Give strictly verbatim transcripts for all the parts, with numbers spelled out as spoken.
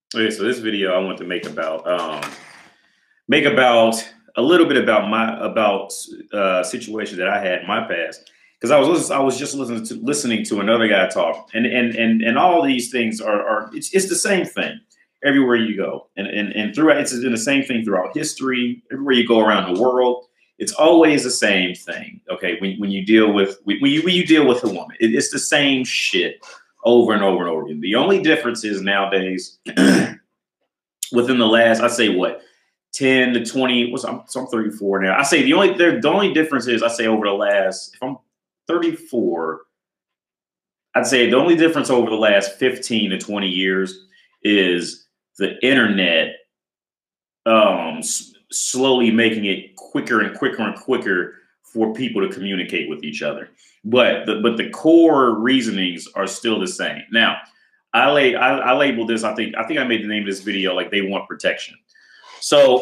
Okay, so this video I want to make about um, make about a little bit about my about uh, situations that I had in my past because I was lis- I was just listening to listening to another guy talk, and and and and all these things are are it's, it's the same thing everywhere you go, and and and throughout it's been the same thing throughout history. Everywhere you go around the world, it's always the same thing. Okay, when when you deal with when you when you deal with a woman, it, it's the same shit over and over and over again. The only difference is nowadays within the last, I say what, ten to twenty, what's I'm, so I'm thirty-four now. I say the only the, the only difference is I say over the last, if I'm thirty-four, I'd say the only difference over the last fifteen to twenty years is the internet um, s- slowly making it quicker and quicker and quicker for people to communicate with each other. But the, but the core reasonings are still the same. Now, I lay I, I labeled this. I think I think I made the name of this video like they want protection. So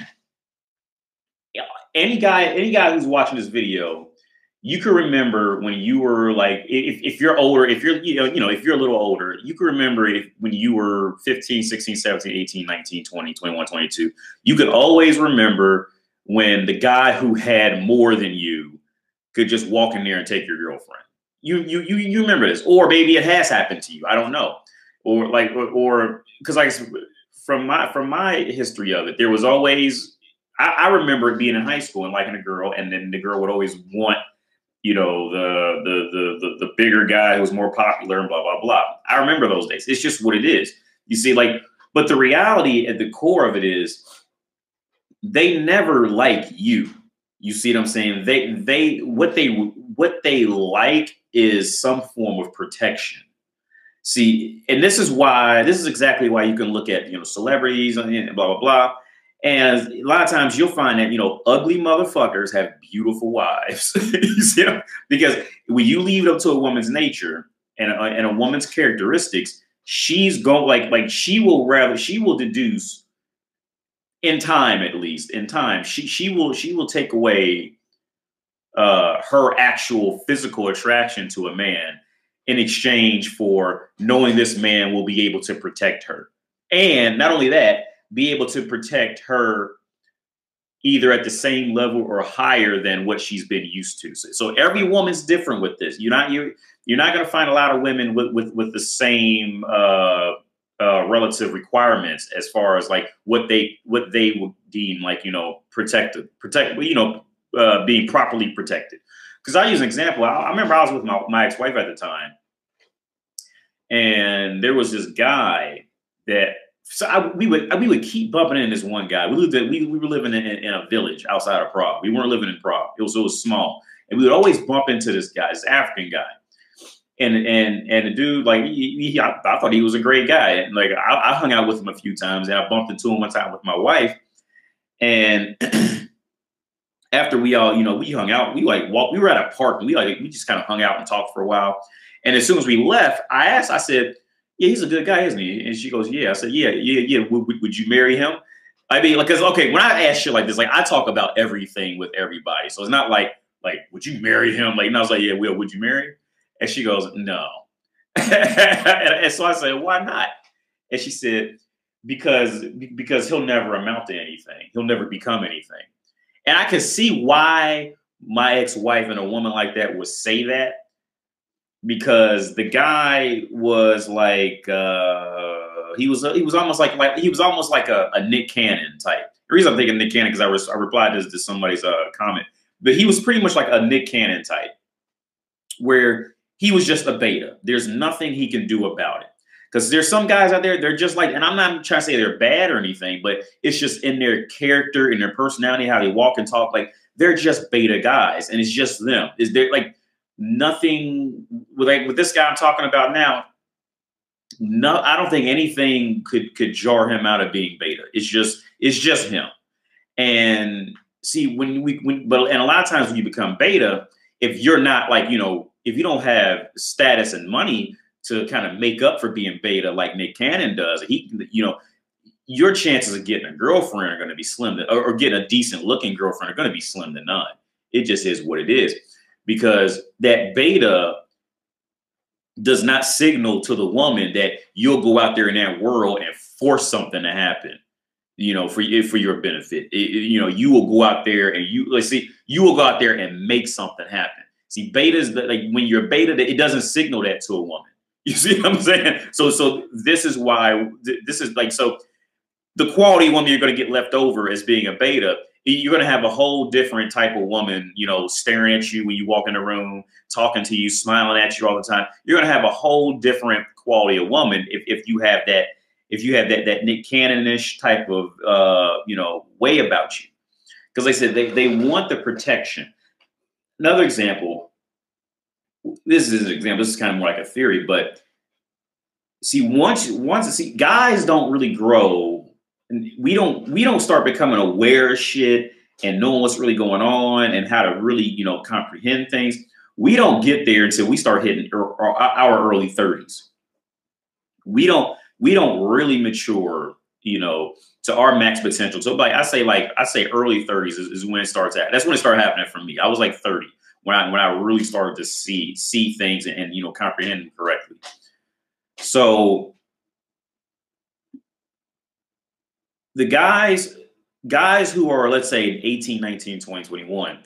any guy any guy who's watching this video, you can remember when you were like if, if you're older, if you're you know, you know if you're a little older, you can remember if, when you were fifteen, sixteen, seventeen, eighteen, nineteen, twenty, twenty-one, twenty-two, you could always remember when the guy who had more than you could just walk in there and take your girlfriend. You you you you remember this, or maybe it has happened to you. I don't know, or like or because like from my from my history of it, there was always. I, I remember being in high school and liking a girl, and then the girl would always want, you know, the the the the, the bigger guy who was more popular and blah blah blah. I remember those days. It's just what it is. You see, like, but the reality at the core of it is they never like you. You see what I'm saying? They they what they what they like is some form of protection. See, and this is why this is exactly why you can look at, you know, celebrities and blah blah blah. And a lot of times you'll find that, you know, ugly motherfuckers have beautiful wives. You see, because when you leave it up to a woman's nature and a, and a woman's characteristics, she's going like like she will rather she will deduce in time, at least in time, she she will she will take away uh, her actual physical attraction to a man in exchange for knowing this man will be able to protect her, and not only that, be able to protect her either at the same level or higher than what she's been used to. So, so every woman's different with this. You're not you you're not going to find a lot of women with with with the same uh, uh, relative requirements as far as like what they what they would deem like, you know, protected protect you know uh, being properly protected. Because I use an example. I, I remember I was with my, my ex-wife at the time, and there was this guy that so I, we would we would keep bumping into this one guy. We lived at, we, we were living in, in a village outside of Prague. We weren't living in Prague. It was it was small, and we would always bump into this guy, this African guy. And and and the dude, like he, he, I, I thought he was a great guy. And like I, I hung out with him a few times, and I bumped into him one time with my wife. And after we all, you know, we hung out, we like walked. We were at a park, and we like we just kind of hung out and talked for a while. And as soon as we left, I asked, I said, yeah, he's a good guy, isn't he? And she goes, yeah. I said, yeah, yeah, yeah. Would, would, would you marry him? I mean, like, cause okay, when I ask shit like this, like I talk about everything with everybody. So it's not like, like, would you marry him? Like, and I was like, yeah, Will, would you marry him? And she goes, no. and, and so I said, why not? And she said, because, because he'll never amount to anything. He'll never become anything. And I can see why my ex-wife and a woman like that would say that. Because the guy was like uh, he was he was almost like like he was almost like a, a Nick Cannon type. The reason I'm thinking Nick Cannon because I, res- I replied to, to somebody's uh, comment, but he was pretty much like a Nick Cannon type, where he was just a beta. There's nothing he can do about it. Because there's some guys out there, they're just like, and I'm not trying to say they're bad or anything, but it's just in their character, in their personality, how they walk and talk. Like they're just beta guys, and it's just them. Is there like nothing with like with this guy I'm talking about now? No, I don't think anything could could jar him out of being beta. It's just it's just him. And see when we when but and a lot of times when you become beta, if you're not like you know if you don't have status and money to kind of make up for being beta like Nick Cannon does, he you know your chances of getting a girlfriend are going to be slim to, or, or getting a decent looking girlfriend are going to be slim to none. It just is what it is. Because that beta, does not signal to the woman that you'll go out there in that world and force something to happen, you know, for for your benefit. It, it, you know, you will go out there and you let's see, you will go out there and make something happen. See, betas, like when you're beta, it doesn't signal that to a woman. You see what I'm saying? So, so this is why this is like so. The quality woman you're going to get left over as being a beta, you're going to have a whole different type of woman, you know, staring at you when you walk in the room, talking to you, smiling at you all the time. You're going to have a whole different quality of woman if, if you have that, if you have that, that Nick Cannon-ish type of, uh, you know, way about you. Because like I said, they, they want the protection. Another example, this is an example, this is kind of more like a theory, but see, once, once, see, guys don't really grow. And we don't we don't start becoming aware of shit and knowing what's really going on and how to really, you know, comprehend things. We don't get there until we start hitting our, our early thirties. We don't we don't really mature, you know, to our max potential. So like I say, like I say, early thirties is, is when it starts at. That's when it started happening for me. I was like thirty when I when I really started to see see things and, and you know comprehend them correctly. So. The guys, guys who are, let's say, eighteen, nineteen, twenty, twenty-one,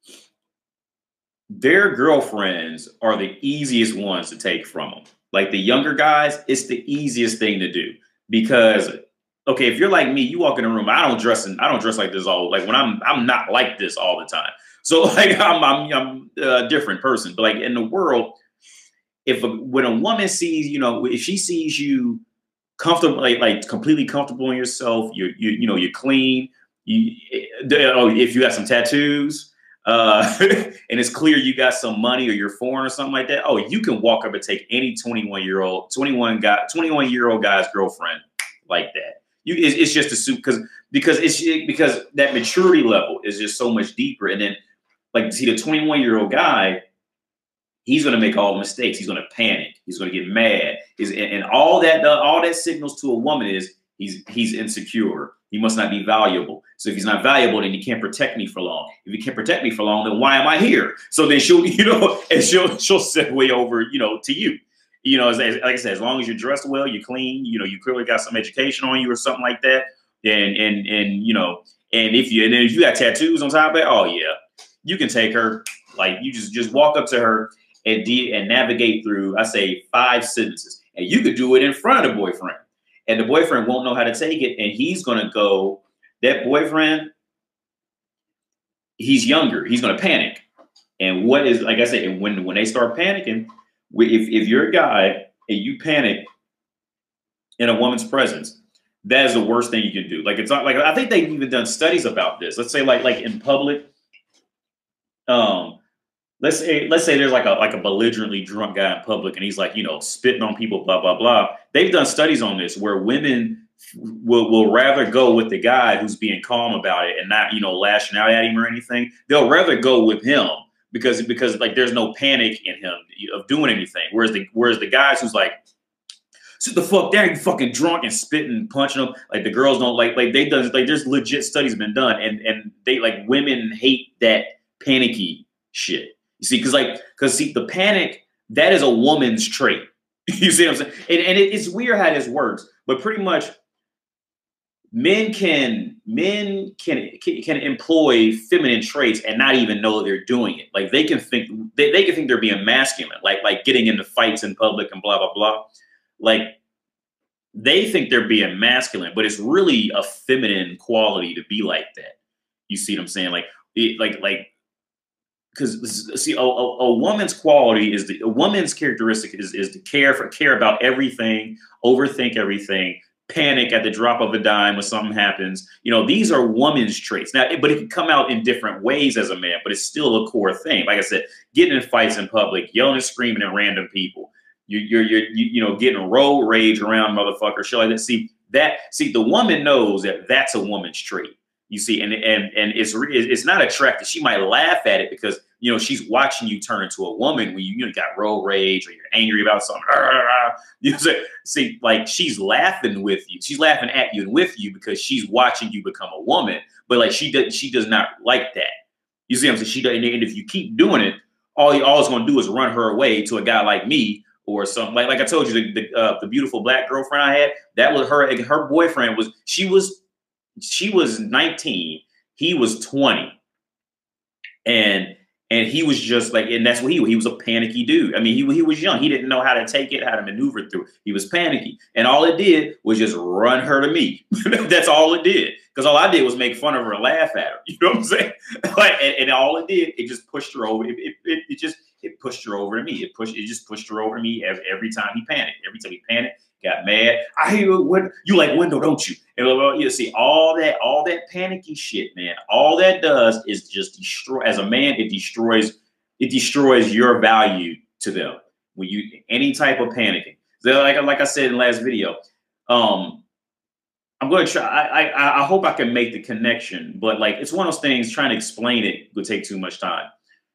their girlfriends are the easiest ones to take from them. Like the younger guys, it's the easiest thing to do because, okay, if you're like me, you walk in a room, I don't dress in, I don't dress like this all, like when I'm, I'm not like this all the time. So like I'm, I'm, I'm a different person, but like in the world, if a, when a woman sees, you know, if she sees you comfortable, like, like completely comfortable in yourself. You you you know you're clean. You oh, if you got some tattoos, uh, and it's clear you got some money or you're foreign or something like that. Oh, you can walk up and take any twenty-one year old, twenty-one guy, twenty-one year old guy's girlfriend like that. You it's, it's just a suit because because it's because that maturity level is just so much deeper. And then like see the twenty-one year old guy. He's going to make all the mistakes. He's going to panic. He's going to get mad. He's, and, and all that, uh, all that signals to a woman is he's he's insecure. He must not be valuable. So if he's not valuable, then he can't protect me for long. If he can't protect me for long, then why am I here? So then she'll, you know, and she'll she'll segue over, you know, to you. You know, as, as, like I said, as long as you're dressed well, you're clean. You know, you clearly got some education on you or something like that. And and and you know, and if you and then if you got tattoos on top of it, oh yeah, you can take her. Like you just just walk up to her. And, de- and navigate through, I say, five sentences. And you could do it in front of the boyfriend. And the boyfriend won't know how to take it. And he's going to go, that boyfriend, he's younger. He's going to panic. And what is, like I said, when, when they start panicking, if, if you're a guy and you panic in a woman's presence, that is the worst thing you can do. Like, it's not like, I think they've even done studies about this. Let's say like, like in public, um, Let's say, let's say there's like a like a belligerently drunk guy in public and he's like, you know, spitting on people, blah, blah, blah. They've done studies on this where women will, will rather go with the guy who's being calm about it and not, you know, lashing out at him or anything. They'll rather go with him because because like there's no panic in him of doing anything. Whereas the whereas the guys who's like, sit the fuck down, you fucking drunk and spitting, punching them. Like the girls don't like like they done like there's legit studies been done and and they like women hate that panicky shit. You see, because like, because see, the panic, that is a woman's trait. You see what I'm saying? And, and it, it's weird how this works, but pretty much men can men can, can can employ feminine traits and not even know they're doing it. Like they can think they, they can think they're being masculine, like like getting into fights in public and blah blah blah. Like they think they're being masculine, but it's really a feminine quality to be like that. You see what I'm saying? Like it, like like. Because see, a, a, a woman's quality is the a woman's characteristic is, is to care for care about everything, overthink everything, panic at the drop of a dime when something happens. You know, these are woman's traits. Now, but it can come out in different ways as a man, but it's still a core thing. Like I said, getting in fights in public, yelling and screaming at random people, you, you're you're you, you know getting road rage around motherfuckers, shit like that. See that? See, the woman knows that that's a woman's trait. You see, and and and it's it's not attractive. She might laugh at it because you know she's watching you turn into a woman when you, you know, got road rage or you're angry about something. You see, see, like she's laughing with you. She's laughing at you and with you because she's watching you become a woman. But like she does, she does not like that. You see what I'm saying? She does, and if you keep doing it, all all it's going to do is run her away to a guy like me or something. Like like I told you, the the, uh, the beautiful black girlfriend I had, that was her. Her boyfriend was she was she was nineteen, he was twenty, and and he was just like, and that's what he was. He was a panicky dude. I mean, he he was young. He didn't know how to take it, how to maneuver through. He was panicky, and all it did was just run her to me. That's all it did. Because all I did was make fun of her and laugh at her. You know what I'm saying? Like, and, and all it did, it just pushed her over. It, it, it, it just it pushed her over to me. It pushed. It just pushed her over to me every, every time he panicked. Every time he panicked, got mad. I hear what you like window, don't you? And you see all that, all that panicky shit, man. All that does is just destroy. As a man, it destroys. It destroys your value to them when you any type of panicking. So like like I said in the last video, um, I'm going to try. I, I I hope I can make the connection, but like it's one of those things. Trying to explain it would take too much time.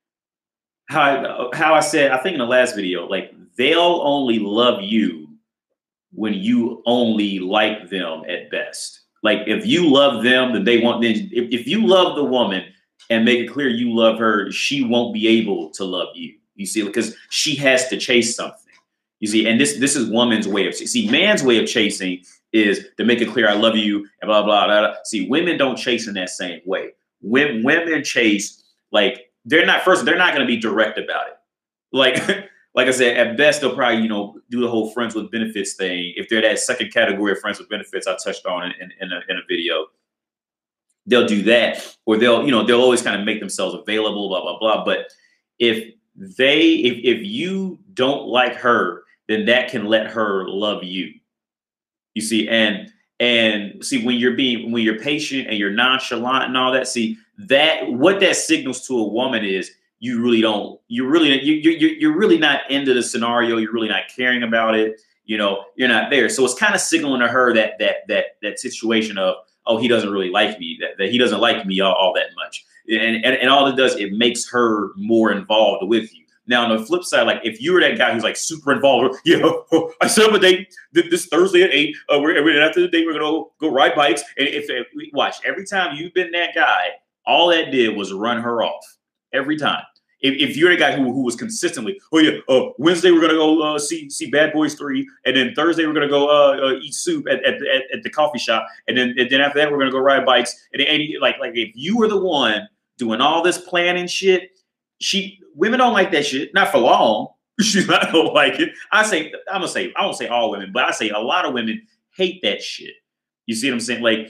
How I, how I said, I think in the last video, like they'll only love you when you only like them at best. Like if you love them, then they want. Then if, if you love the woman and make it clear you love her, she won't be able to love you. You see, because she has to chase something. You see, and this this is woman's way of see. Man's way of chasing is to make it clear I love you and blah blah blah. blah. See, women don't chase in that same way. When women chase, like they're not first. They're not going to be direct about it. Like. Like I said, at best, they'll probably, you know, do the whole friends with benefits thing. If they're that second category of friends with benefits I touched on in, in, in, a, in a video, they'll do that. Or they'll, you know, they'll always kind of make themselves available, blah, blah, blah. But if they, if, if you don't like her, then that can let her love you. You see, and, and see, when you're being, when you're patient and you're nonchalant and all that, see, that, what that signals to a woman is, you really don't, you really, you, you, you're really not into the scenario. You're really not caring about it. You know, you're not there. So it's kind of signaling to her that, that, that, that situation of, oh, he doesn't really like me, that, that he doesn't like me all, all that much. And, and, and all it does, it makes her more involved with you. Now, on the flip side, like if you were that guy who's like super involved, yeah, oh, I set up a date this Thursday at eight. Uh, we're, we're after the date, we're going to go ride bikes. And if, if watch, every time you've been that guy, all that did was run her off every time. If, if you're the guy who, who was consistently, oh yeah, uh, Wednesday we're gonna go uh, see see Bad Boys three, and then Thursday we're gonna go uh, uh, eat soup at, at, at, at the coffee shop, and then and then after that we're gonna go ride bikes. And, and like like if you were the one doing all this planning shit, she women don't like that shit. Not for long. She's not gonna like it. I say I'm gonna say I won't say all women, but I say a lot of women hate that shit. You see what I'm saying? Like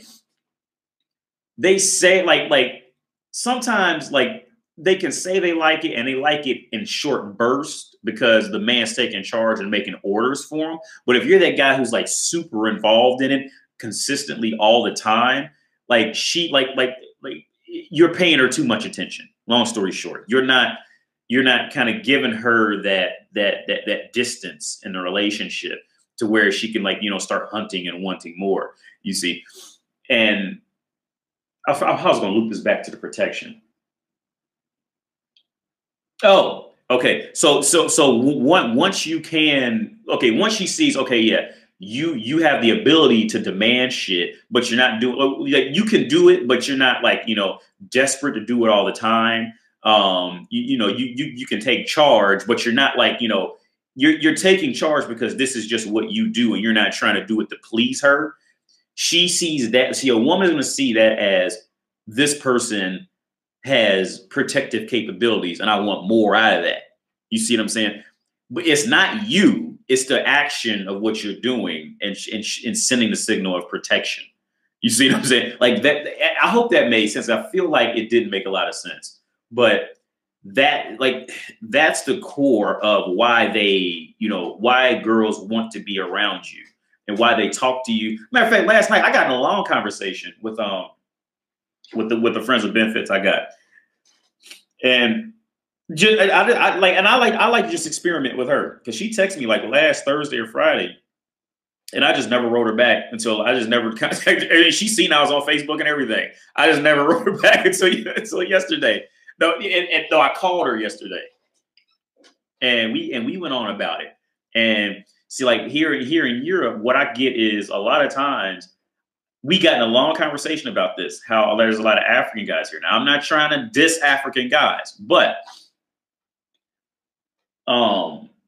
they say like like sometimes like. They can say they like it and they like it in short bursts because the man's taking charge and making orders for them. But if you're that guy who's like super involved in it consistently all the time, like she like like like you're paying her too much attention. Long story short, you're not you're not kind of giving her that that that that distance in the relationship to where she can like, you know, start hunting and wanting more, you see. And I, I was going to loop this back to the protection. Oh, okay. So, so, so one, once you can, okay, once she sees, okay, yeah, you, you have the ability to demand shit, but you're not doing, like, you can do it, but you're not like, you know, desperate to do it all the time. Um, you, you know, you, you, you can take charge, but you're not like, you know, you're, you're taking charge because this is just what you do and you're not trying to do it to please her. She sees that. See, a woman is going to see that as this person has protective capabilities and I want more out of that. You see what I'm saying? But it's not you. It's the action of what you're doing and, and, and sending the signal of protection. You see what I'm saying? Like that. I hope that made sense. I feel like it didn't make a lot of sense, but that like, that's the core of why they, you know, why girls want to be around you and why they talk to you. Matter of fact, last night I got in a long conversation with, um, with the with the friends with benefits I got, and just I, I, I like and I like I like to just experiment with her because she texted me like last Thursday or Friday, and I just never wrote her back until I just never contacted her. She seen I was on Facebook and everything. I just never wrote her back until until yesterday. No, and, and no, I called her yesterday, and we and we went on about it. And see, like here here in Europe, what I get is a lot of times. We got in a long conversation about this, how there's a lot of African guys here. Now, I'm not trying to diss African guys, but um,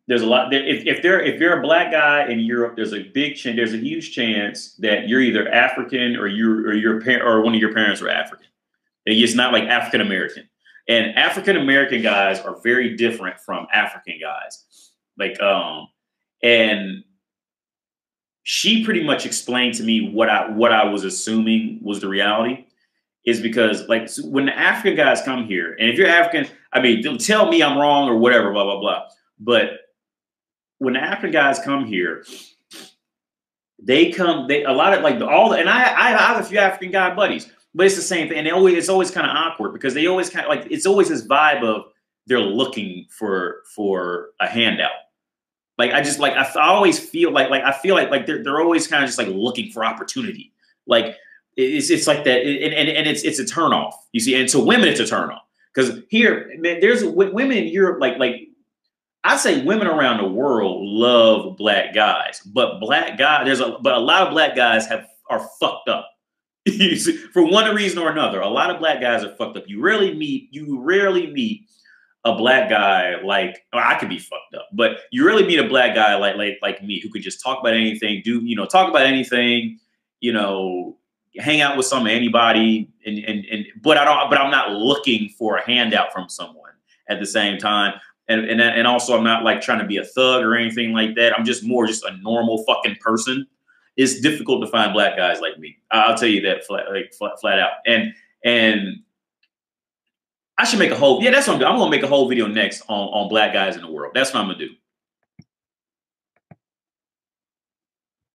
there's a lot. If, if there if you're a black guy in Europe, there's a big chance. There's a huge chance that you're either African or you or your parent or one of your parents are African. It's not like African American. And African American guys are very different from African guys. Like, um, and she pretty much explained to me what I what I was assuming was the reality. Is because like so when the African guys come here, and if you're African, I mean, tell me I'm wrong or whatever, blah blah blah. But when the African guys come here, they come, they a lot of like all the, and I, I have a few African guy buddies, but it's the same thing. And they always, it's always kind of awkward because they always kind of like, it's always this vibe of they're looking for, for a handout. Like, I just like, I, I always feel like, like, I feel like, like they're, they're always kind of just like looking for opportunity. Like it's, it's like that. And, and, and it's, it's a turnoff, you see. And to women, it's a turnoff because here, man, there's women in Europe, like, like, I say women around the world love black guys, but black guys, there's a, but a lot of black guys have, are fucked up. For one reason or another, a lot of black guys are fucked up. You rarely meet, you rarely meet a black guy like, or I could be fucked up, but you really meet a black guy like, like, like me who could just talk about anything, do, you know, talk about anything, you know, hang out with some, anybody. And, and, and, but I don't, but I'm not looking for a handout from someone at the same time. And, and, and also I'm not like trying to be a thug or anything like that. I'm just more just a normal fucking person. It's difficult to find black guys like me. I'll tell you that flat, like flat, flat out. And, and I should make a whole, yeah, that's what I'm doing. I'm going to make a whole video next on, on black guys in the world. That's what I'm going to do.